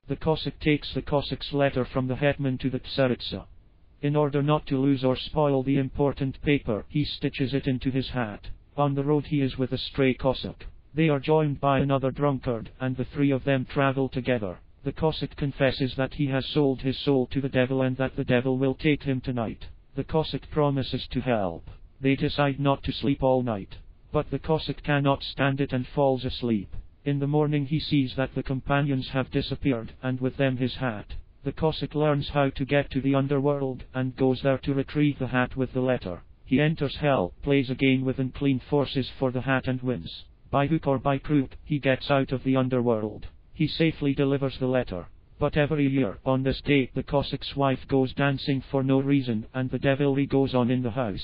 The Cossack takes the Cossack's letter from the hetman to the Tsaritsa. In order not to lose or spoil the important paper, he stitches it into his hat. On the road he is with a stray Cossack. They are joined by another drunkard, and the three of them travel together. The Cossack confesses that he has sold his soul to the devil and that the devil will take him tonight. The Cossack promises to help. They decide not to sleep all night. But the Cossack cannot stand it and falls asleep. In the morning he sees that the companions have disappeared, and with them his hat. The Cossack learns how to get to the underworld, and goes there to retrieve the hat with the letter. He enters hell, plays a game with unclean forces for the hat and wins. By hook or by crook, he gets out of the underworld. He safely delivers the letter. But every year, on this day, the Cossack's wife goes dancing for no reason, and the devilry goes on in the house.